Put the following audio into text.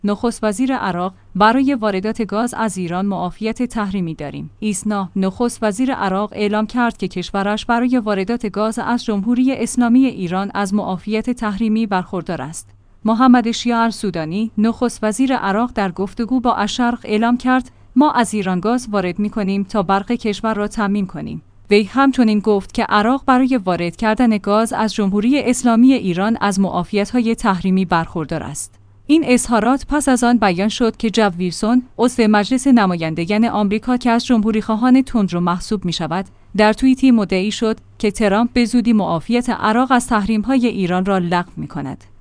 نخست وزیر عراق: برای واردات گاز از ایران معافیت تحریمی داریم. ایسنا: نخست وزیر عراق اعلام کرد که کشورش برای واردات گاز از جمهوری اسلامی ایران از معافیت تحریمی برخوردار است. محمد شیع السودانی: نخست وزیر عراق در گفتگو با الشرق اعلام کرد: ما از ایران گاز وارد می‌کنیم تا برق کشور را تامین کنیم. وی همچنین گفت که عراق برای وارد کردن گاز از جمهوری اسلامی ایران از معافیت‌های تحریمی برخوردار است. این اظهارات پس از آن بیان شد که جو ویلسون، عضو مجلس نمایندگان آمریکا که از جمهوری‌خواهان تندرو محسوب می‌شود، در توییتی مدعی شد که ترامپ به زودی معافیت عراق از تحریم‌های ایران را لغو می‌کند.